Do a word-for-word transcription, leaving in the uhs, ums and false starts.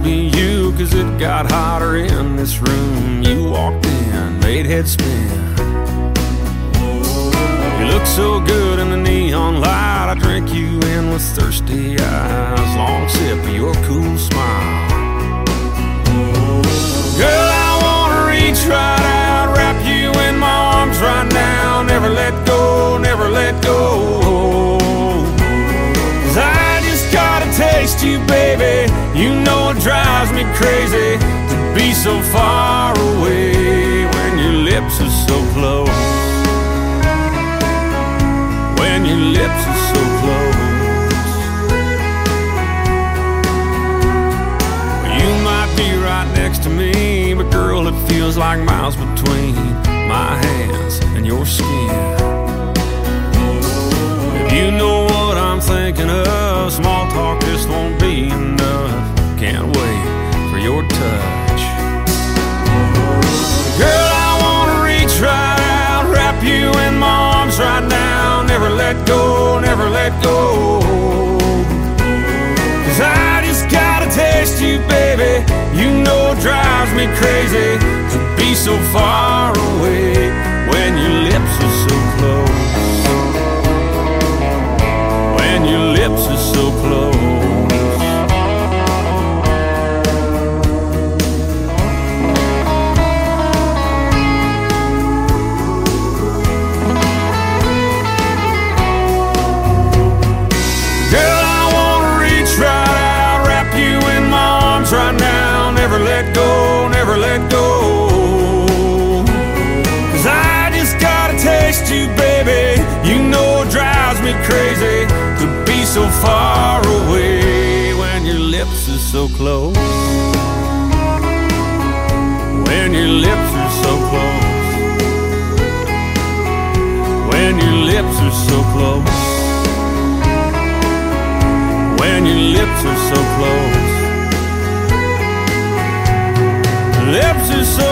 must be you, cause it got hotter in this room. You walked in, made head spin. You look so good in the neon light. I drink you in with thirsty eyes. Long sip of your cool smile. Girl, I wanna reach right out, wrap you in my arms right now. Never let go, never let go. Cause I just gotta taste you, baby. You know it drives me crazy to be so far away when your lips are so close. When your lips are so close. Well, you might be right next to me, but girl, it feels like miles between my hands and your skin. If you know what I'm thinking of, small talk just won't be enough. Can't wait for your touch. Girl, I wanna reach right out, wrap you in my arms right now. Never let go, never let go. Cause I just gotta taste you, baby. You know it drives me crazy to be so far away when your lips are so close. When your lips are so close. Right now, never let go, never let go. Cause I just gotta taste you, baby. You know it drives me crazy to be so far away when your lips are so close. When your lips are so close. When your lips are so close. When your lips are so close. Lips are so